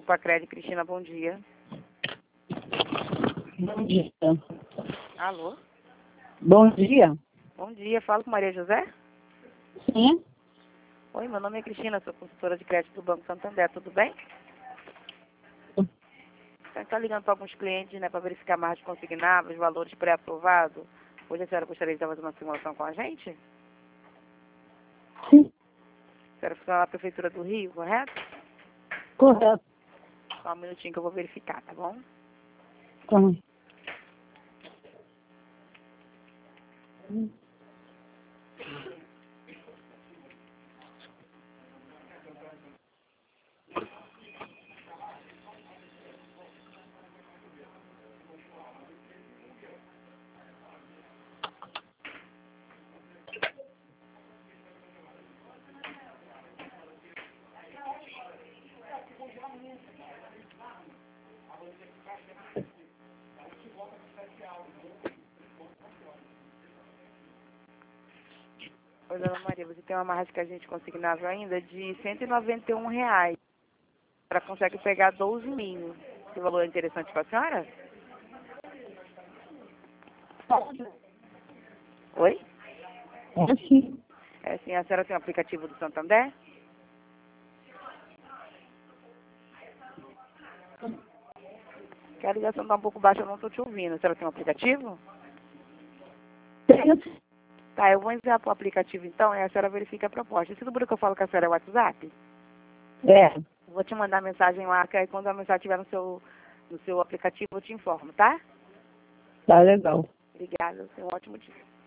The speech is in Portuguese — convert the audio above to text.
Pacred, Cristina, bom dia. Bom dia. Alô? Bom dia. Bom dia, falo com Maria José? Sim. Oi, meu nome é Cristina, sou consultora de crédito do Banco Santander, tudo bem? A gente está ligando para alguns clientes, né, para verificar margens consignáveis, valores pré-aprovados. Hoje a senhora gostaria de fazer uma simulação com a gente? Sim. A senhora funciona na Prefeitura do Rio, correto? Correto. Só um minutinho que eu vou verificar, tá bom? Tá. Oi, dona Maria, você tem uma margem que a gente consignável ainda de R$ 191. A senhora consegue pegar 12 mil. Esse valor é interessante para a senhora? Oi? É sim. É assim, a senhora tem o aplicativo do Santander? Que a ligação está um pouco baixa, eu não estou te ouvindo. A senhora tem um aplicativo? Tenho. Tá, eu vou enviar para o aplicativo então e a senhora verifica a proposta. Esse número que eu falo com a senhora é o WhatsApp? É. Eu vou te mandar mensagem lá, que aí quando a mensagem estiver no seu aplicativo eu te informo, tá? Tá legal. Obrigada, tenha um ótimo dia.